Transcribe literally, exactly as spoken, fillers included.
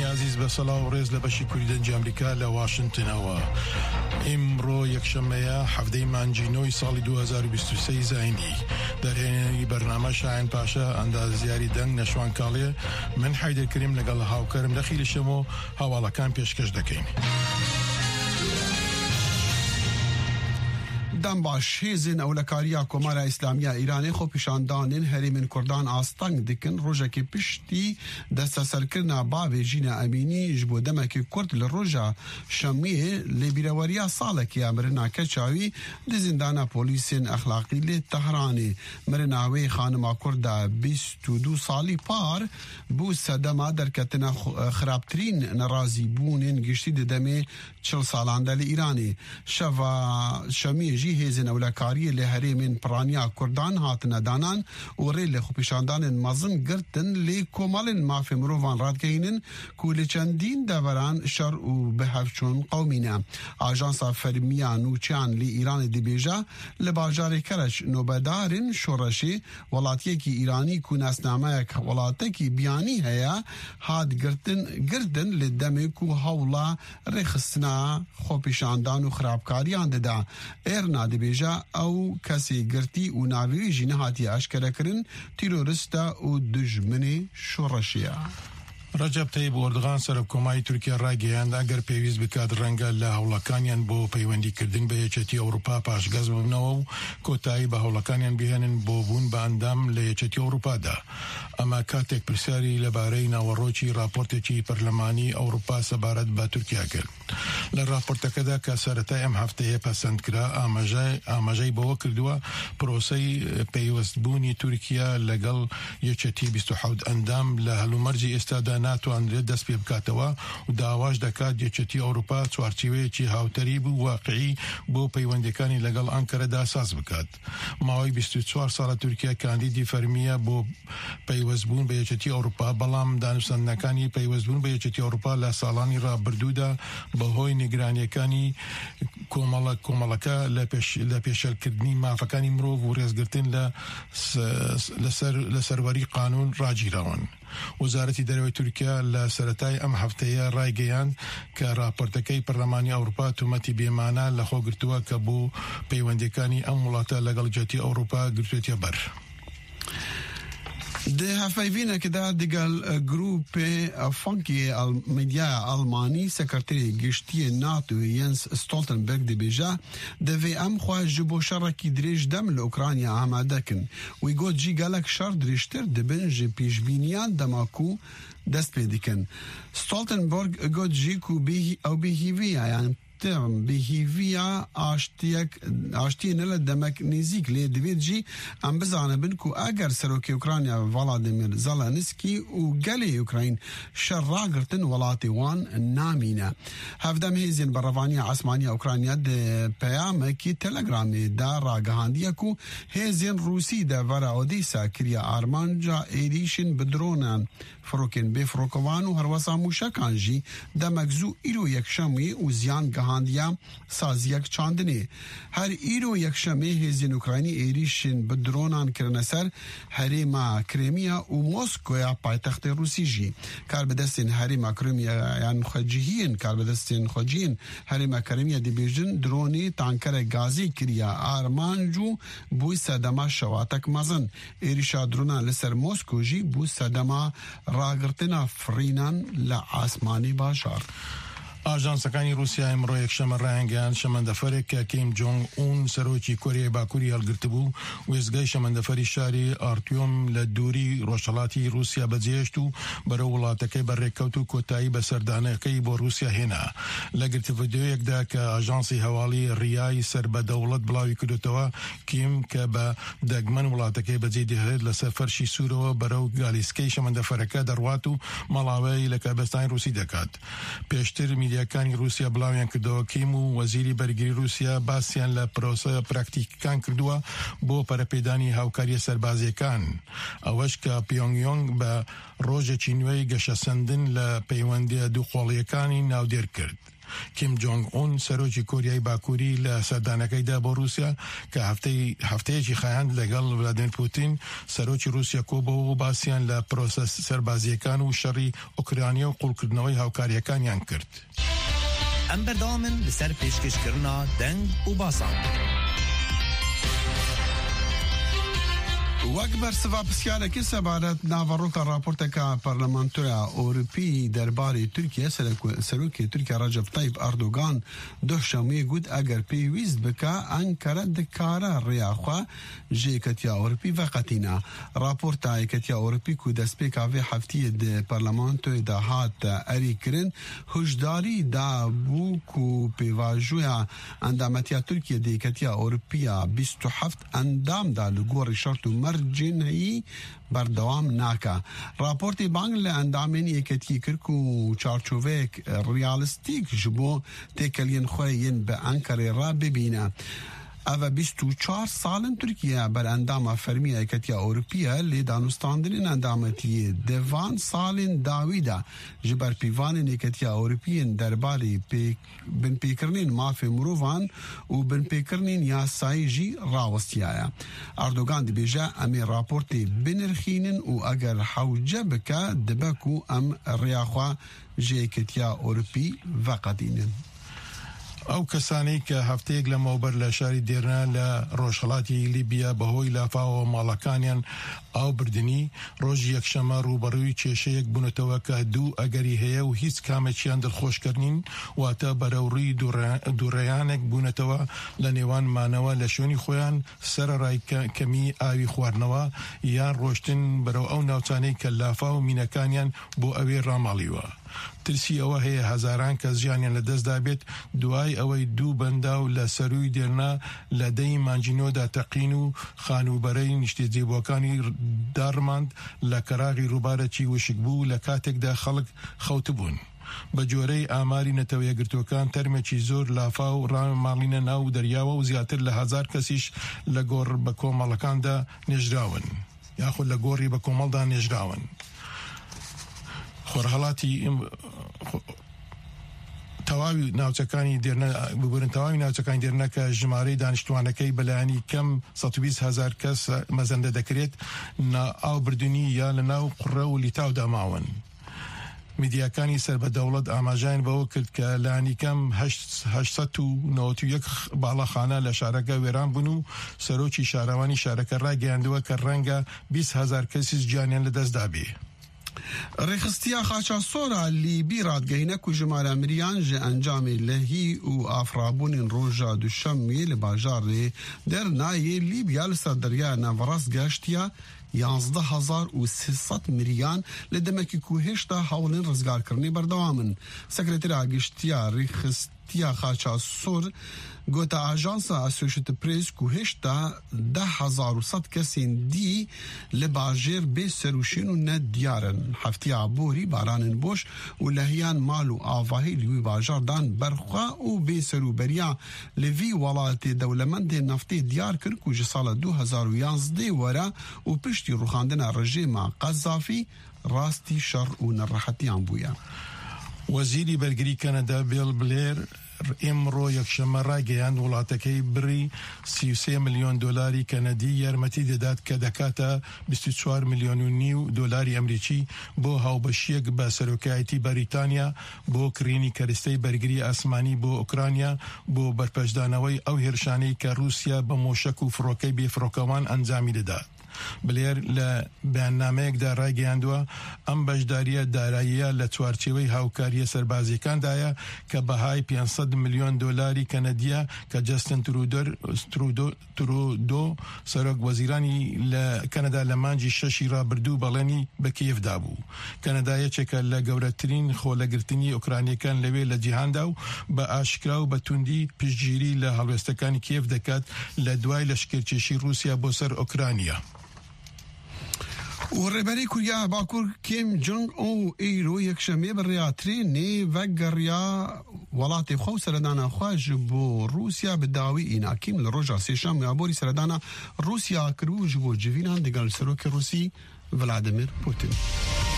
عزیز بە سەڵاو و ڕێز لە بەشی کوردی دەنگی ئەمریکا لە واشنتنەوە. ئیمڕۆ یەکشەمەیە هەفتەی مانجینۆی ساڵی دوو هەزار و بیست و سێ زایندی دەرهێنەری بەرنامە شاهین پاشا ئەندازیاری دەنگ نەشوان کاڵێ من حەیدەر کەریم لەگەڵ هاوکارم لە خیلشەمەوە هەواڵەکان پێشکەش دەکەین. دەم باش هێزن ئەولەکاریە کۆمارە ئیسلامیە ئیرانی خۆ پیشاندانین هەرێمین کوردان ئاستەنگ دکن ڕۆژێکی پشتی دەستەسەرکردنا باوێژینە ئەمینی ji بۆ دەمێکی کورد لە ڕۆژە شەمێ لێ بیرەوەریە ساڵێکیە مرناکە چاوی لە زیندانە پۆلیسین ئەخلاقی لێ تەهرانی مرناوەی خانما کوردە بیست و دوو ساڵی پار بوو سەدەما دەرکەتنە خراپترین نەڕازی بوونین گشتی دەدەمێ چل ساڵاندا لە ئیرانی شەڤە شەمێژی هێزن ئەولەکاریە لە هەرێمین پڕانیا کوردان هاتنە دانان و ڕێ لە خوپیشاندانên مەزن گرتن لێ کۆمەڵên mafê mirovan radikeyînin ku li çendîn deveran şer û bihevçûn qewmîne. Ajansa Fermiya Nûçiyan li Îranê dibêje li bajarê Kereç nobedarên şoreşê welatiyekî Îranî ku nesnameyek welatekî biyanî heye hat girtin girdin li demê ku hewla rêxistina xwepîşandan û xirabkariyan dide. Êrna dibêje ew kesê girtî û navê jî nehatiye eşkerekirin terorîsta û dijminê şoreşê ye. ڕەجەب تەیب ئۆردوغان سەرۆکۆماری تورکیا ڕاگەیاند ئەگەر پێویست بکات ڕەنگە لە هەوڵەکانیان بۆ پەیوەندیکردن بە یەکێتی ئەوروپا پاشگەز ببنەوە و کۆتایی بە هەوڵەکانیان بهێنن بۆ بوون بە ئەندام لە یەکێتی ئەوروپادا. ئەمە کاتێک پرسیاری لەبارەی ناوەڕۆکی راپۆرتێکی پەرلەمانی ئەوروپا سەبارەت بە تورکیا کرد. لە راپۆرتەکەدا کە سەرەتای ئەم هەفتەیە پەسەندکرا ئاماژەی بەوە کردووە پرۆسەی پەیوەستبوونی تورکیا لەگەڵ یەکێتی بیست و حەوت ئەندام لە هەلومەرجی ئێستادا ناتوانرێت دەست پێ بکاتەوە و داواش دەکات یەکێتی ئەوروپا چوارچێوەیەکی هاوتەری بوو واقعی بۆ پەیوەندیەکانی لەگەڵ ئەنکەرەدا ساز بکات. ماوەی بیست و چوار ساڵە تورکیا کاندیدی فەرمیە بۆ پەیوەستبوون بە یەکێتی ئەوروپا، بەڵام دانوستاندنەکانی پەیوەستبوون بە یەکێتی ئەوروپا لە ساڵانی ڕابردوودا بەهۆی نیگرانیەکانی کۆمەڵە کۆمەڵەکە لە پێشەلکردنی مافەکانی مرۆڤ و ڕێزگرتن لە سەروەری قانون ڕاگیراون. وەزارەتی دەرەوەی تورکیا لە سەرەتای ئەم هەفتەیە ڕایگەیاند کە راپۆرتەکەی پەرلەمانی ئەوروپا تومەتی بێمانە لەخۆ گرتووە کە بۆ پەیوەندیەکانی ئەم وڵاتە لەگەڵ یەکێتی ئەوروپا گرتوێتە بەر. ده هفایوینه که ده دیگل گروپ فانکی میدیا آلمانی سکرتری گشتی ناتو ینس ستولتنبرگ دی بیجا ده وی ام خواه جبو شرکی دریج دم لأوکرانیا آماده کن وی گوت جی گلک شر دریشتر دبن جی پیشبینیان دماکو دست پیدیکن. ستولتنبرگ گوت جی کو بی او بیهیوی یعنی تم بهیویا آشتیک آشتی نل دمک نزیک لی دوید جی ام بزانه بن کو اگر سروکی اوکراینیا ولادیمیر زلنسکی و گلی اوکراین شر راگرتن ولاتی وان نامینه. هفدم هیزین بروانی عثمانی اوکراینیا ده پیام کی تلگرامی دا راگهاندیه کو هیزین روسی ده ورا اودیسا کریا آرمانجا ایریشن بدرونن فروکن بفروکوان و هروسا موشکان جی دمکزو ایرو یکشمی و زیان هاندیا سازیک چاندنی هر ایرو یک شمه هزین اوکراینی ایریشن به درونان کرنه سر هریما کریمیا و موسکویا پایتخت روسی جی کار بدستین هریما کریمیا یعنی خجیهین کار بدستین خجیهین هریما کریمیا دی بیجن درونی تانکر گازی کریا آرمانجو بوی سدما شواتک مزن ایریشا درونان لسر موسکو جی بوی سدما راگرتنا فرینان لعاسمانی باشار. ئاژانسەکانی رووسیا ئەمڕۆ یەکشەمە ڕایانگەیاند شەمەندەفەرێک کە کیم جۆنگ ئون سەرۆکی کۆریای باکووری هەڵگرتبوو وێستگای شەمەندەفەری شاری ئارتیۆم لە دووری ڕۆژهەڵاتی رووسیا بەجێهێشت و بەرەو وڵاتەکەی بەڕێکەوت و کۆتایی بە سەردانەکەی بۆ رووسیا هێنا. لە گرتڤیدیۆیەکدا کە ئاژانسی هەواڵی ڕیای سەربەدەوڵەت بڵاوی کردوتەوە کیم کە بە دەگمەن وڵاتەکەی بەجێ دەهێت لەسەر فەرشی سوورەوە بەرەو گالیسکەی شەمەندەفەرەکە دەڕوات و مەڵاوەی لە کابستانی رووسی دەکات. پێشتر میدیاکانی رووسیا بڵاویان کردەوە کیم و وەزیری بەرگری رووسیا باسییان لە پرۆسە پراکتیکەکان کردووە بۆ پەرەپێدانی هاوکاریە سەربازیەکان. ئەوەش کە پیۆنگیۆنگ بە ڕۆژێکی نوێی گەشەسەندن لە پەیوەندیە دووقۆڵیەکانی ناودێر کرد. کیم جونگ اون سەرۆکی کۆریای باکووری لە سەردانەکەیدا بۆ رووسیا کە هەفتەی هەفتەیەکی خایاند لەگەڵ ڤلادیمیر پوتین سەرۆکی رووسیا کۆبەوە و باسییان لە پرۆسە سەربازیەکان و شەڕی ئوکرانیا و قوڵکردنەوەی هاوکاریەکانیان کرد. ئەم بەردەوامن لەسەر پێشکەشکردنا دەنگ و باسان. وەک بەرسەوا پرسیارێکی سەبارەت ناڤەڕۆکە راپۆرتێکە پەرلەمانتۆرە ئەوروپی دەربارەی تورکیا سەرۆکی تورکیا ڕەجەب تایب ئەردۆغان دوشەمەیە گوت ئەگەر پێویست بکە ئەنکەرە دکارە ڕێیاخوا ژێکەتیا ئەوروپی ڤەقەتینە. راپۆرتە یەکەتیا ئەوروپی و دەستپێکا vê heftiyê di پەرلەمانتۆyê de hat erîkirin hişdarî dabû ku pêvajoya endametiya Tirkiye di yeketiya Ewropiya bîst û heft endam da li gorî şert û mercineyî berdewam nake. Raportê bang li endamên yeketiyê kir ku çarçoveyek realîstîk ji bo têkeliyên xwe yên bi Enqereyê re bibîne. Ev bîst û çar salên Tirkiye berendama fermiya yeketiya Ewropiya lê danûstandinên endametiyê devan salên dawî de ji ber pîvanên yeketiya Ewropiyên derbarê binpêkirinên mafê mirovan û binpêkirinên yasayî jî rawistiyaye. Erdogan dibêje em ê raportê binirxînin û eger hewce bike dibe ku em rêya xwe ji yeketiya Ewropî veqetînin. ئەو کەسانەی کە هەفتەیەک لەمەوبەر لە شاری دێرنا لە ڕۆژهەڵاتی لیبیا بەهۆی لافاوە ماڵەکانیان ئاو بردننی ڕۆژی یەکشەمە ڕوبەڕووی کێشەیەک بوونەتەوە کە دوو ئەگەری هەیە و هیچ کامێکیان دڵخۆشکردنین واتە بەرەوڕووی دووڕێیانێک بوونەتەوە لە نێوان مانەوە لە شوێنی خۆیان سەرڕای کەمی ئاوی خواردنەوە یان ڕۆشتن بەرەو ئەو ناوچانەی کە لافا و مینەکانیان بۆ ئەوێ ڕاماڵیوە. ترسی ئەوە هەیە هەزاران کەس ژیانیان لە دەستدا بێت دوای ئەوەی دوو بەندا و لە سەروی دێرنا لە دەی مانجینۆدا تەقین و خانوبەرەی نیشتێجێبووەکانی داڕماند لە کەراغی ڕووبارەکی وشک بوو لە کاتێکدا خەڵک خەوت بوون. بە جۆرەی ئاماری نەتەوە یەکگرتوەکان تەرمێکی زۆر لافا و ڕاماڵینە ناو دەریاوە و زیاتر لە هەزار کەسیش لە گۆڕ بە کۆمەڵەکاندا نێژراون یاخود لە گۆڕی بە کۆمەڵدا نێژراون. خۆرهەڵاتی تەواوی ناوچەکانی دێرنە ببورن تەواوی ناوچەکانی دێرنە کە ژمارەی دانیشتوانەکەی بەلایانی کەم سەد و بیست هەزار کەس مەزەندە دەکرێت ئاوبردننی یا لە ناو قوڕە و لیتاودا ماون. میدیاکانی سەر بە دەوڵەت ئاماژیان بەوە کرد کە لانی کەم هەشت و نۆ یەک باڵەخانە لە شارەکە وێران بوون و سەرۆکی شارەوانی شارەکە ڕاگەیاندووە کە ڕەنگە بیست هەزار کەسیش گیانیان لە دەستدا بێ. ڕێخستیا خاچاسۆرە لیبی ڕادگەینە و ژمارە مریان ji ئەنجامê lehî û afrabûnên roja duşemê li bajarê dernayê Libya li ser deryaya navrast geştiya yanzdeh hezar û sê sed miryan li demekî ku hêşta hewlên rizgarkirinê berdewam in. Sekretera Giştiya Rêxistiya Xaçasor gota ajansa Associated Press ku hêşta deh hezar û sed kesên dî li bajêr bê serûşên û ne diyar in. Heftiya borî baranên boş û lehiyan mal û avahî li wî bajar dan berxwe û bê serûberiya li vî welatê dewlemendên neftê diyar kir ku ji sala du hezar û yanzdê were û piştî rûxandina rejîma Qezafî rastî şer û nerehetiyan bûye. وەزیری بەرگری کەنەدا بیل بلێر ئێمڕۆ یەکشەمە ڕاگەیاند وڵاتەکەی بڕی سی و سێ ملیۆن دۆلاری کەنەدی یارمەتی دەدات کە دەکاتە بیست و چوار ملیۆن و نیو دۆلاری ئەمریکی بۆ هاوبەشیەک بە سەرۆکایەتی بەریتانیا بۆ کڕینی کەرستەی بەرگری ئاسمانی بۆ ئوکرانیا بۆ بەرپەشدانەوەی ئەو هێرشانەی کە رووسیا بە مۆشک و فڕۆکەی بێفڕۆکەوان ئەنجامی دەدات. بلێر لە بەیاننامەیەکدا ڕاگەیاندووە ئەم بەشداریە داراییە لە چوارچێوەی هاوکاریە سەربازیەکاندایە کە بەهای پێنجسەد ملیۆن دۆلاری کەنەدیە کە جەستن ترودۆ سەرۆک وەزیرانی لە کەنەدا لە مانجی شەشی ڕابردوو بەڵێنی بە کیفدا بوو. کەنەدا یەکێکە لە گەورەترین خۆلەگرتنی ئوکرانیەکان لەوێ لە جیهاندا و بە ئاشکرا و بە توندی پشتگیری لە هەڵوێستەکانی کیف دەکات لە دوای لەشکرکێشی رووسیا بۆ سەر ئوکرانیا. و ڕێبەری کوریا باکوور کیم جونگ ئەو ئیرۆ یەکشەمێ بڕیاترێنێ vegeriya welatê xwe û seredana xwe ji bo Rûsya bi dawî înakîm li roja sêşemê ya borî seredana Rûsya kiribû ji bo civînan digel serokê Rûsî Vladimir Putin.